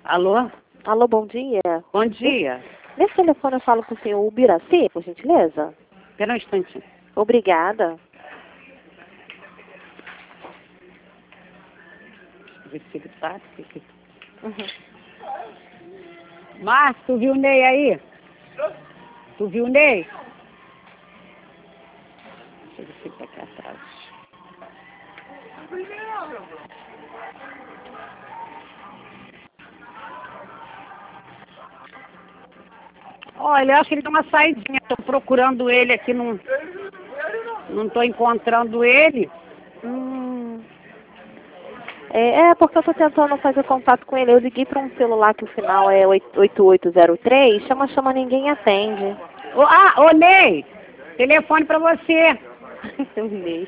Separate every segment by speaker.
Speaker 1: Alô?
Speaker 2: Alô, bom dia.
Speaker 1: Bom dia.
Speaker 2: Nesse telefone eu falo com o senhor Ubiraci, por gentileza?
Speaker 1: Espera um instantinho.
Speaker 2: Obrigada.
Speaker 1: Ver se ele tá aqui.
Speaker 2: Uhum.
Speaker 1: Márcio, tu viu o Ney aí? Tu viu o Ney? Deixa eu ver se ele tá aqui atrás. Olha, eu acho que ele deu uma saidinha. Tô procurando ele aqui, não tô encontrando ele.
Speaker 2: É porque eu tô tentando fazer contato com ele. Eu liguei para um celular que o final é 8803, chama, ninguém atende.
Speaker 1: Ô Ney, telefone pra você.
Speaker 2: Eu li.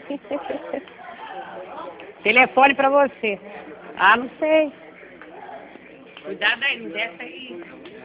Speaker 1: Telefone pra você. Ah, não sei. Cuidado aí, não desce aí.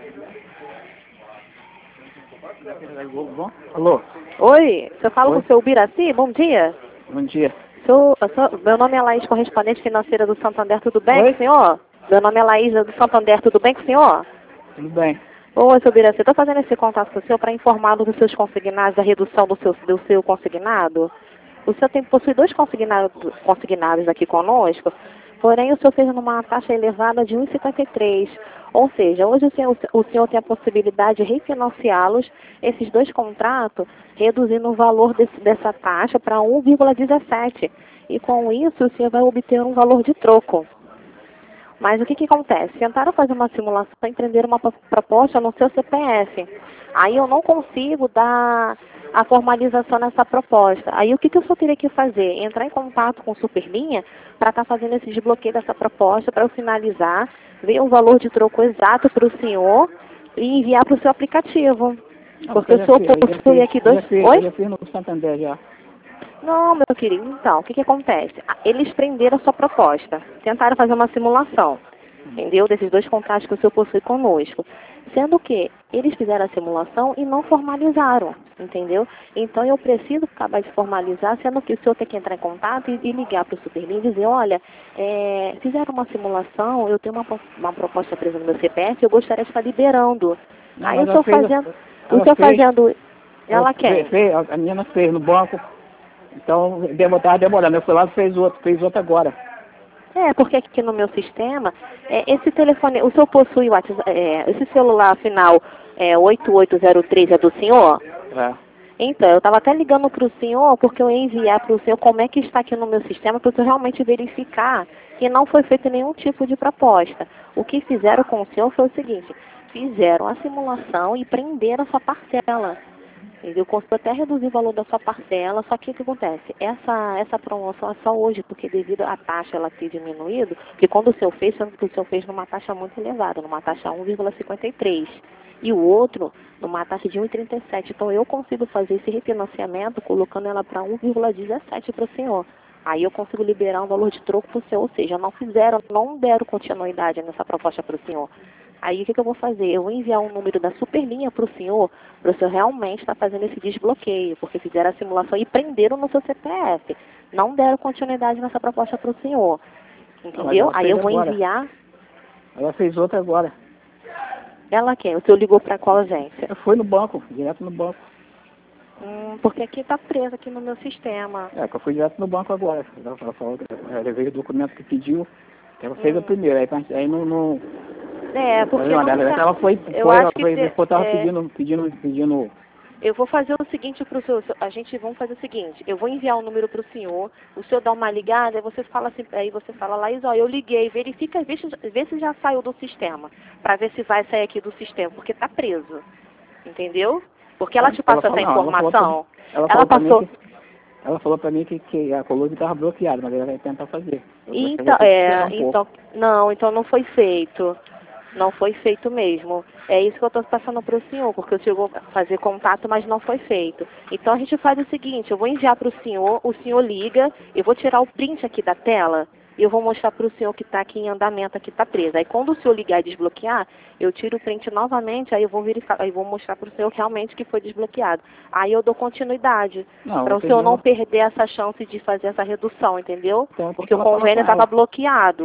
Speaker 3: Alô?
Speaker 2: Oi, você fala
Speaker 3: Oi?
Speaker 2: com o seu Ubiraci? Bom dia.
Speaker 3: Bom dia.
Speaker 2: Meu nome é Laís, correspondente financeira do Santander, tudo bem
Speaker 3: Oi?
Speaker 2: com o senhor? Meu nome é Laís, do Santander, tudo bem com o senhor?
Speaker 3: Tudo bem?
Speaker 2: Oi, seu Ubiraci, estou fazendo esse contato com o senhor para informá-lo dos seus consignados, da redução do seu consignado. O senhor possui dois consignados aqui conosco, porém o senhor fez numa taxa elevada de 1,53. Ou seja, hoje o senhor tem a possibilidade de refinanciá-los, esses dois contratos, reduzindo o valor dessa taxa para 1,17. E com isso o senhor vai obter um valor de troco. Mas o que acontece? Tentaram fazer uma simulação e empreender uma proposta no seu CPF. Aí eu não consigo dar a formalização nessa proposta. Aí o que eu só teria que fazer? Entrar em contato com o Superlinha para estar fazendo esse desbloqueio dessa proposta, para eu finalizar, ver o valor de troco exato para o senhor e enviar para o seu aplicativo. Porque o senhor possui aqui dois... Oi?
Speaker 3: Eu já fiz no Santander já.
Speaker 2: Não, meu querido. Então, o que acontece? Eles prenderam a sua proposta. Tentaram fazer uma simulação, entendeu? Desses dois contratos que o senhor possui conosco. Sendo que eles fizeram a simulação e não formalizaram, entendeu? Então, eu preciso acabar de formalizar, sendo que o senhor tem que entrar em contato e ligar para o Superlinha e dizer, olha, fizeram uma simulação, eu tenho uma proposta presa no meu CPF, eu gostaria de estar liberando.
Speaker 3: Não,
Speaker 2: Aí
Speaker 3: mas
Speaker 2: eu estou fazendo... O
Speaker 3: ela
Speaker 2: senhor
Speaker 3: fez,
Speaker 2: fazendo... Ela quer?
Speaker 3: a menina fez no banco, então estava demorando. Eu fui lá e fez outro agora.
Speaker 2: Porque aqui no meu sistema, esse telefone, o senhor possui o WhatsApp, esse celular final 8803 é do senhor?
Speaker 3: É.
Speaker 2: Então, eu estava até ligando para o senhor, porque eu ia enviar para o senhor como é que está aqui no meu sistema, para o senhor realmente verificar que não foi feito nenhum tipo de proposta. O que fizeram com o senhor foi o seguinte, fizeram a simulação e prenderam a sua parcela. Eu consigo até reduzir o valor da sua parcela, só que o que acontece? Essa promoção é só hoje, porque devido à taxa ela ter diminuído, porque quando o senhor fez, o senhor fez numa taxa muito elevada, numa taxa 1,53. E o outro numa taxa de 1,37. Então eu consigo fazer esse refinanciamento colocando ela para 1,17 para o senhor. Aí eu consigo liberar um valor de troco para o senhor, ou seja, não deram continuidade nessa proposta para o senhor. Aí o que eu vou fazer? Eu vou enviar um número da Superlinha para o senhor realmente estar fazendo esse desbloqueio, porque fizeram a simulação e prenderam no seu CPF. Não deram continuidade nessa proposta para o senhor. Entendeu? Aí eu vou enviar.
Speaker 3: Ela fez outra agora.
Speaker 2: Ela quem? O senhor ligou para qual agência?
Speaker 3: Eu fui no banco, direto no banco.
Speaker 2: Porque aqui está preso aqui no meu sistema.
Speaker 3: Que eu fui direto no banco agora. Ela falou que eu levei o documento que pediu, ela fez a primeira, aí não...
Speaker 2: Porque
Speaker 3: ela foi estava pedindo.
Speaker 2: Eu vou fazer o seguinte para o senhor, vamos fazer o seguinte, eu vou enviar um número para o senhor dá uma ligada, aí você fala assim, Laís, ó, eu liguei, verifica, vê se já saiu do sistema, para ver se vai sair aqui do sistema, porque está preso, entendeu? Porque ela te passou essa informação,
Speaker 3: Ela falou para mim que a coluna estava bloqueada, mas ela vai tentar fazer.
Speaker 2: Então não foi feito. Não foi feito mesmo. É isso que eu estou passando para o senhor, porque o senhor chegou a fazer contato, mas não foi feito. Então a gente faz o seguinte, eu vou enviar para o senhor liga, eu vou tirar o print aqui da tela e eu vou mostrar para o senhor que está aqui em andamento, aqui está preso. Aí quando o senhor ligar e desbloquear, eu tiro o print novamente, aí eu vou verificar, aí vou mostrar para o senhor realmente que foi desbloqueado. Aí eu dou continuidade, para o senhor não perder essa chance de fazer essa redução, entendeu? Porque o convênio estava bloqueado.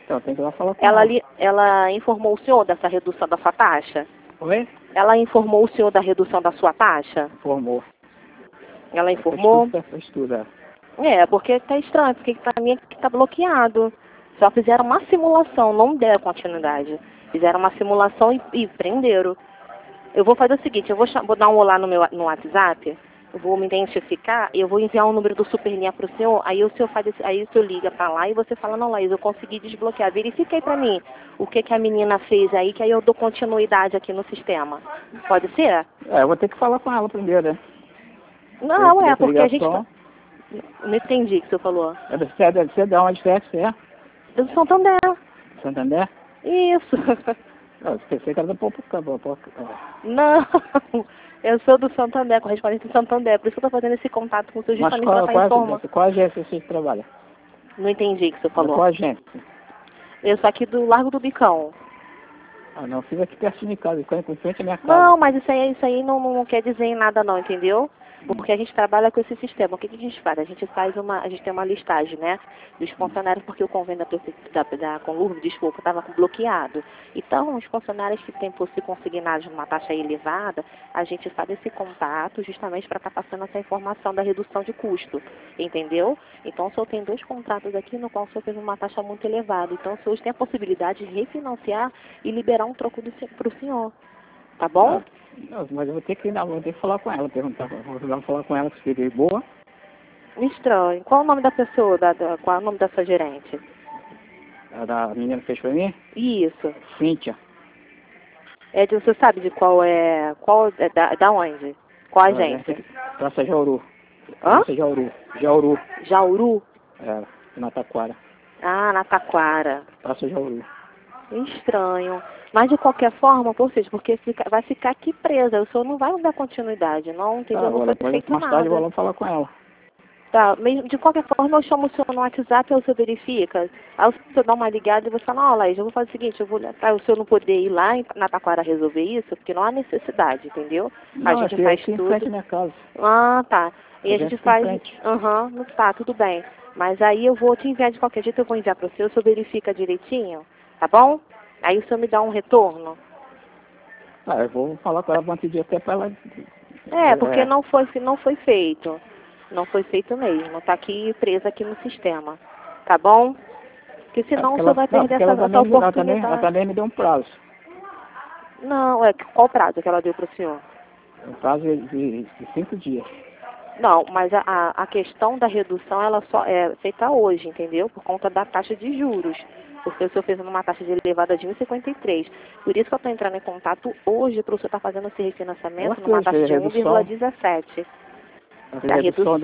Speaker 3: Então, tem que ir lá falar com
Speaker 2: Ela,
Speaker 3: ela.
Speaker 2: ela informou o senhor dessa redução da sua taxa?
Speaker 3: Oi?
Speaker 2: Ela informou o senhor da redução da sua taxa?
Speaker 3: Informou.
Speaker 2: Ela informou?
Speaker 3: Estuda.
Speaker 2: É, porque tá estranho, porque pra mim aqui tá bloqueado. Só fizeram uma simulação, não deram continuidade. Fizeram uma simulação e prenderam. Eu vou fazer o seguinte, eu vou dar um olá no WhatsApp, eu vou me identificar e eu vou enviar um número do Superlinha pro senhor, aí o senhor aí o senhor liga pra lá e você fala, não, Laís, eu consegui desbloquear. Verifica aí pra mim o que a menina fez aí, que aí eu dou continuidade aqui no sistema. Pode ser?
Speaker 3: É, eu vou ter que falar com ela primeiro, né?
Speaker 2: Não,
Speaker 3: Dessa
Speaker 2: porque a gente...
Speaker 3: ligação.
Speaker 2: Não entendi o que o senhor falou.
Speaker 3: Deve ser de onde é que você é?
Speaker 2: Do Santander.
Speaker 3: Santander?
Speaker 2: Isso.
Speaker 3: Eu pensei que era da Popoca.
Speaker 2: Não, eu sou do Santander, correspondente do Santander, por isso que eu estou fazendo esse contato com o senhor
Speaker 3: Mas
Speaker 2: justamente para estar informando.
Speaker 3: qual agência você trabalha?
Speaker 2: Não entendi o que o senhor falou.
Speaker 3: Qual agência?
Speaker 2: Eu sou aqui do Largo do Bicão.
Speaker 3: Ah, não, fiz aqui pertinho de casa, em frente à minha casa.
Speaker 2: Não, mas isso aí não quer dizer nada não, entendeu? Porque a gente trabalha com esse sistema. O que a gente faz? A gente tem uma listagem, né, dos funcionários, porque o convênio da Conlurb, desculpa, estava bloqueado. Então, os funcionários que têm por si consignados numa taxa elevada, a gente faz esse contato justamente para estar passando essa informação da redução de custo, entendeu? Então, o senhor tem 2 contratos aqui no qual o senhor teve uma taxa muito elevada. Então, o senhor hoje tem a possibilidade de refinanciar e liberar um troco para o senhor. Tá bom?
Speaker 3: Não, mas eu vou ter que falar com ela, vou falar com ela se seria boa.
Speaker 2: Estranho. Qual o nome da pessoa? Qual é o nome da sua gerente?
Speaker 3: A da menina que fez pra mim?
Speaker 2: Isso.
Speaker 3: Cíntia.
Speaker 2: Você sabe de qual é da onde? Qual agência?
Speaker 3: Praça Jauru.
Speaker 2: Hã?
Speaker 3: Praça Jauru. Jauru.
Speaker 2: Jauru?
Speaker 3: É, na Taquara.
Speaker 2: Ah, na Taquara.
Speaker 3: Praça Jauru.
Speaker 2: Estranho. Mas de qualquer forma, ou seja, porque vai ficar aqui presa. O senhor não vai dar continuidade, não, entendeu?
Speaker 3: Tá,
Speaker 2: Não foi feito
Speaker 3: mais
Speaker 2: nada.
Speaker 3: tarde eu vou lá falar com ela.
Speaker 2: Tá, de qualquer forma eu chamo o senhor no WhatsApp, aí o senhor verifica. Aí o senhor dá uma ligada e você fala, ó, Laís, eu vou fazer o seguinte, para o senhor não poder ir lá na Taquara resolver isso, porque não há necessidade, entendeu? A
Speaker 3: Não,
Speaker 2: gente faz
Speaker 3: aqui
Speaker 2: tudo.
Speaker 3: em frente à minha casa.
Speaker 2: Ah, tá. E a gente faz.
Speaker 3: Frente.
Speaker 2: Aham, tá, tudo bem. Mas aí eu vou te enviar de qualquer jeito, eu vou enviar para o senhor verifica direitinho, tá bom? Aí o senhor me dá um retorno.
Speaker 3: Ah, eu vou falar com ela, vou pedir até para ela.
Speaker 2: Porque não foi feito. Não foi feito mesmo. Tá aqui presa aqui no sistema. Tá bom? Porque senão o senhor vai perder essa oportunidade.
Speaker 3: Ela também me deu um prazo.
Speaker 2: Não, qual prazo que ela deu para o senhor?
Speaker 3: Um prazo de 5 dias.
Speaker 2: Não, mas a questão da redução, ela só é feita hoje, entendeu? Por conta da taxa de juros. Porque o senhor fez uma taxa de elevada de 1,53. Por isso que eu estou entrando em contato hoje para o senhor estar fazendo esse refinanciamento numa taxa de 1,17. Da redução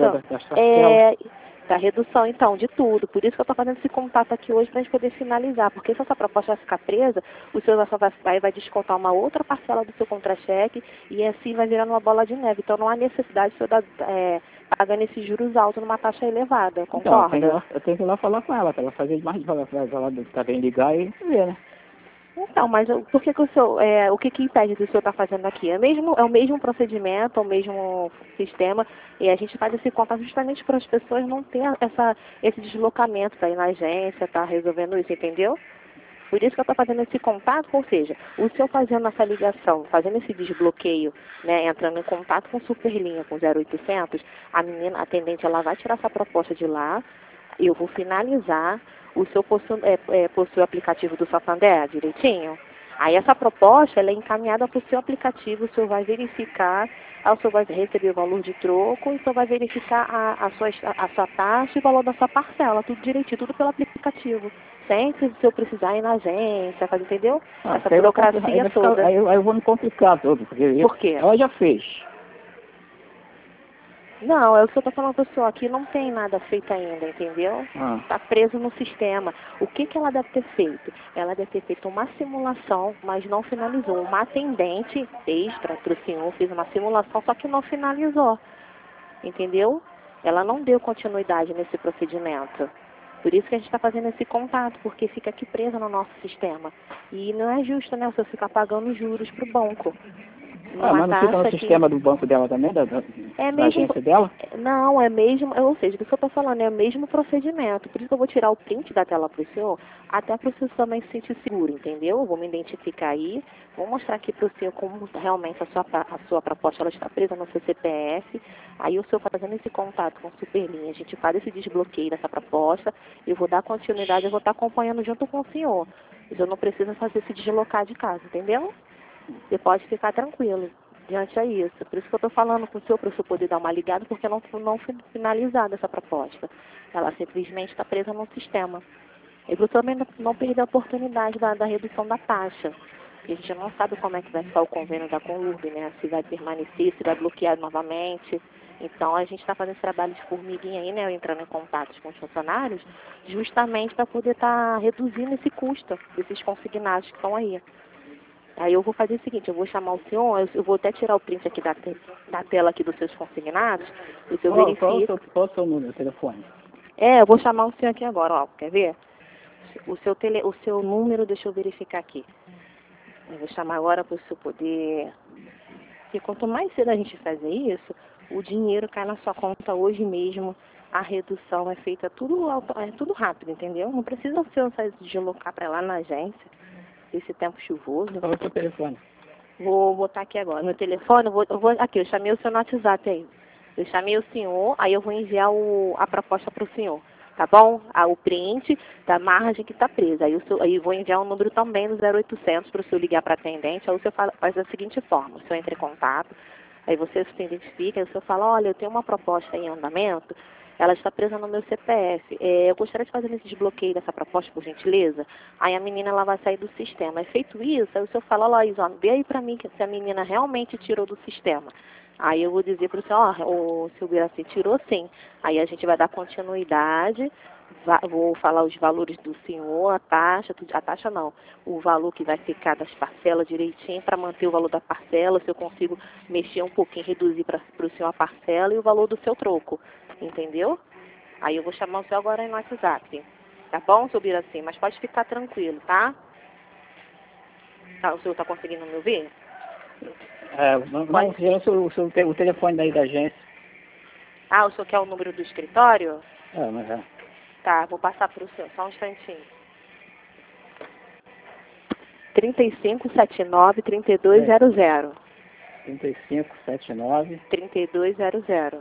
Speaker 2: da redução, então, de tudo. Por isso que eu estou fazendo esse contato aqui hoje para a gente poder finalizar. Porque se essa proposta vai ficar presa, o senhor só vai descontar uma outra parcela do seu contra-cheque e assim vai virando uma bola de neve. Então não há necessidade de o senhor pagando esses juros altos numa taxa elevada, concorda?
Speaker 3: Então, eu tenho que ir lá falar com ela, para ela fazer mais devagar, ela também ligar e ver, né?
Speaker 2: Então, mas por que o senhor, o que impede do senhor estar fazendo aqui? É o mesmo procedimento, é o mesmo sistema, e a gente faz esse contato justamente para as pessoas não terem esse deslocamento para ir na agência, tá resolvendo isso, entendeu? Por isso que eu estou fazendo esse contato, ou seja, o senhor fazendo essa ligação, fazendo esse desbloqueio, né, entrando em contato com Superlinha, com 0800, a atendente, ela vai tirar essa proposta de lá, eu vou finalizar. O senhor possui o aplicativo do Santander direitinho? Aí essa proposta ela é encaminhada para o seu aplicativo, o senhor vai verificar, aí o senhor vai receber o valor de troco, e o senhor vai verificar a sua taxa e o valor da sua parcela, tudo direitinho, tudo pelo aplicativo. Sem se o senhor precisar ir na agência, entendeu? Essa burocracia toda.
Speaker 3: Aí eu vou me complicar todo, porque
Speaker 2: Por quê?
Speaker 3: Ela já fez.
Speaker 2: Não, é o que eu estou falando para o senhor, aqui não tem nada feito ainda, entendeu? Está preso no sistema. O que ela deve ter feito? Ela deve ter feito uma simulação, mas não finalizou. Uma atendente extra para o senhor fez uma simulação, só que não finalizou, entendeu? Ela não deu continuidade nesse procedimento. Por isso que a gente está fazendo esse contato, porque fica aqui presa no nosso sistema. E não é justo, né, o senhor ficar pagando juros para o banco.
Speaker 3: Mas não fica no sistema do banco dela também, da agência dela?
Speaker 2: Não, é mesmo, ou seja, o que eu estou falando é o mesmo procedimento. Por isso que eu vou tirar o print da tela para o senhor, até para o senhor também se sentir seguro, entendeu? Eu vou me identificar aí, vou mostrar aqui para o senhor como realmente a sua proposta ela está presa no seu CPF. Aí o senhor fazendo esse contato com o Superlinha, a gente faz esse desbloqueio dessa proposta, eu vou dar continuidade, eu vou estar acompanhando junto com o senhor. O senhor não precisa fazer se deslocar de casa, entendeu? Você pode ficar tranquilo diante a isso. Por isso que eu estou falando com o senhor, para o senhor poder dar uma ligada, porque não foi finalizada essa proposta. Ela simplesmente está presa no sistema. E para o senhor também não perder a oportunidade da redução da taxa. Porque a gente não sabe como é que vai ficar o convênio da Conurb, né? Se vai permanecer, se vai bloquear novamente. Então, a gente está fazendo esse trabalho de formiguinha aí, né? Entrando em contatos com os funcionários, justamente para poder estar reduzindo esse custo desses consignados que estão aí. Aí eu vou fazer o seguinte, eu vou chamar o senhor, eu vou até tirar o print aqui da tela aqui dos seus consignados, o senhor verifica.
Speaker 3: Qual é o seu número, telefone?
Speaker 2: Eu vou chamar o senhor aqui agora, ó, quer ver? O seu número, deixa eu verificar aqui. Eu vou chamar agora para o senhor poder... Porque quanto mais cedo a gente fazer isso, o dinheiro cai na sua conta hoje mesmo, a redução é feita tudo rápido, entendeu? Não precisa o senhor se deslocar para lá na agência. Esse tempo chuvoso.
Speaker 3: Qual é o seu telefone?
Speaker 2: Vou botar aqui agora. Meu telefone, aqui, eu chamei o senhor no WhatsApp aí. Eu chamei o senhor, aí eu vou enviar a proposta para o senhor. Tá bom? O print da margem que está presa. Aí eu vou enviar um número também no 0800 para o senhor ligar para a atendente. Aí o senhor faz da seguinte forma. O senhor entra em contato, aí você se identifica, aí o senhor fala, olha, eu tenho uma proposta em andamento, ela está presa no meu CPF. Eu gostaria de fazer esse desbloqueio dessa proposta, por gentileza. Aí a menina ela vai sair do sistema. É feito isso, aí o senhor fala, Laís, vê aí para mim se a menina realmente tirou do sistema. Aí eu vou dizer para o senhor, o seu Biraci tirou sim. Aí a gente vai dar continuidade, vou falar os valores do senhor, a taxa não, o valor que vai ficar das parcelas direitinho para manter o valor da parcela, se eu consigo mexer um pouquinho, reduzir para o senhor a parcela e o valor do seu troco. Entendeu? Aí eu vou chamar o senhor agora aí no WhatsApp. Tá bom, seu Biraci? Mas pode ficar tranquilo, tá? O senhor tá conseguindo me ouvir?
Speaker 3: O telefone daí da agência.
Speaker 2: O senhor quer o número do escritório?
Speaker 3: Mas é.
Speaker 2: Tá, vou passar para o senhor, só um instantinho. 3579-3200.
Speaker 3: 3579-3200.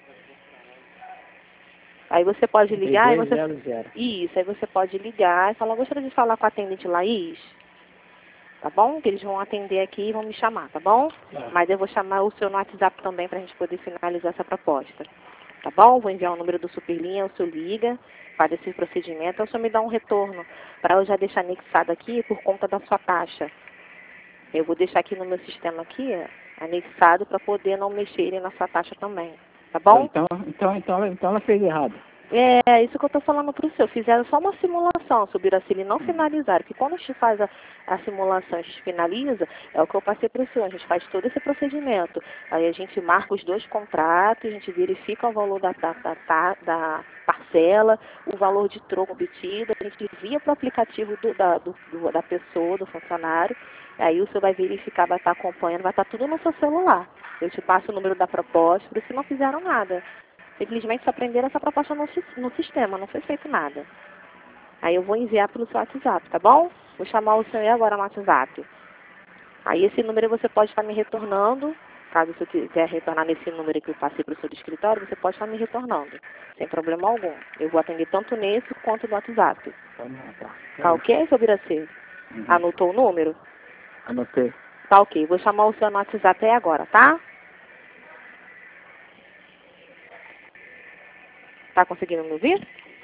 Speaker 2: Aí você pode ligar e você...
Speaker 3: 3200.
Speaker 2: Isso, aí você pode ligar e falar, gostaria de falar com a atendente Laís. Tá bom? Que eles vão atender aqui e vão me chamar, tá bom? Mas eu vou chamar o senhor no WhatsApp também para a gente poder finalizar essa proposta. Tá bom? Vou enviar o número do Superlinha, o senhor liga, faz esse procedimento, o senhor me dá um retorno para eu já deixar anexado aqui por conta da sua taxa. Eu vou deixar aqui no meu sistema aqui, anexado, para poder não mexerem na sua taxa também. Tá bom?
Speaker 3: Então ela fez errado.
Speaker 2: Isso que eu estou falando para o senhor. Fizeram só uma simulação, se o Biracili não finalizaram. Porque quando a gente faz a simulação, a gente finaliza, é o que eu passei para o senhor. A gente faz todo esse procedimento. Aí a gente marca os dois contratos, a gente verifica o valor da parcela, o valor de troco obtido, a gente envia para o aplicativo da pessoa, do funcionário. Aí o senhor vai verificar, vai estar acompanhando, vai estar tudo no seu celular. Eu te passo o número da proposta, por isso não fizeram nada. Simplesmente só prenderam essa proposta no sistema, não foi feito nada. Aí eu vou enviar pelo seu WhatsApp, tá bom? Vou chamar o senhor agora no WhatsApp. Aí esse número você pode estar me retornando. Caso você quiser retornar nesse número que eu passei para o seu escritório, você pode estar me retornando. Sem problema algum. Eu vou atender tanto nesse quanto no WhatsApp. Tá ok, seu Biraci? Anotou o número?
Speaker 3: Anotei.
Speaker 2: Tá ok. Vou chamar o senhor no WhatsApp aí agora, tá? Tá conseguindo me ouvir?